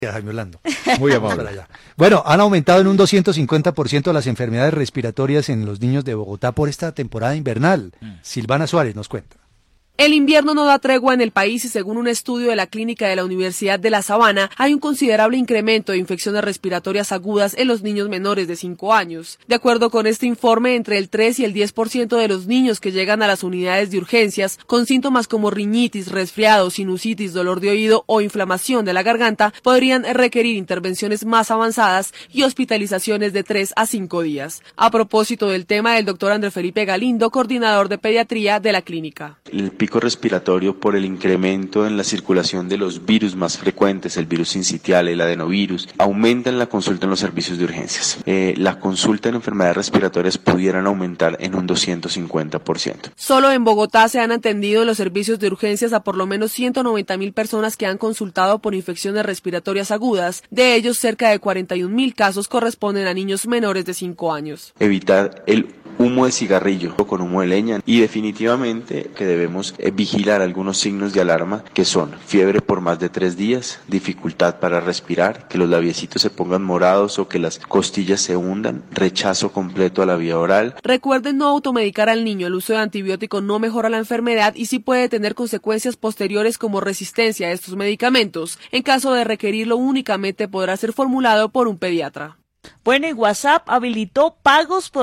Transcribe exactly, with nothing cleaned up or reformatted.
Jaime Orlando. Muy amable. Bueno, han aumentado en un doscientos cincuenta por ciento las enfermedades respiratorias en los niños de Bogotá por esta temporada invernal. Mm. Silvana Suárez nos cuenta. El invierno no da tregua en el país y según un estudio de la clínica de la Universidad de La Sabana, hay un considerable incremento de infecciones respiratorias agudas en los niños menores de cinco años. De acuerdo con este informe, entre el tres y el diez por ciento de los niños que llegan a las unidades de urgencias con síntomas como riñitis, resfriado, sinusitis, dolor de oído o inflamación de la garganta podrían requerir intervenciones más avanzadas y hospitalizaciones de tres a cinco días. A propósito del tema, el doctor Andrés Felipe Galindo, coordinador de pediatría de la clínica. El pico respiratorio por el incremento en la circulación de los virus más frecuentes, el virus sincitial, el adenovirus, aumenta en la consulta en los servicios de urgencias. Eh, la consulta en enfermedades respiratorias pudieran aumentar en un doscientos cincuenta por ciento. Solo en Bogotá se han atendido en los servicios de urgencias a por lo menos ciento noventa mil personas que han consultado por infecciones respiratorias agudas. De ellos, cerca de cuarenta y un mil casos corresponden a niños menores de cinco años. Evitar el humo de cigarrillo con humo de leña y definitivamente que debemos vigilar algunos signos de alarma que son fiebre por más de tres días, dificultad para respirar, que los labiecitos se pongan morados o que las costillas se hundan, rechazo completo a la vía oral. Recuerden no automedicar al niño, el uso de antibiótico no mejora la enfermedad y sí puede tener consecuencias posteriores como resistencia a estos medicamentos. En caso de requerirlo únicamente podrá ser formulado por un pediatra. Bueno, y WhatsApp habilitó pagos por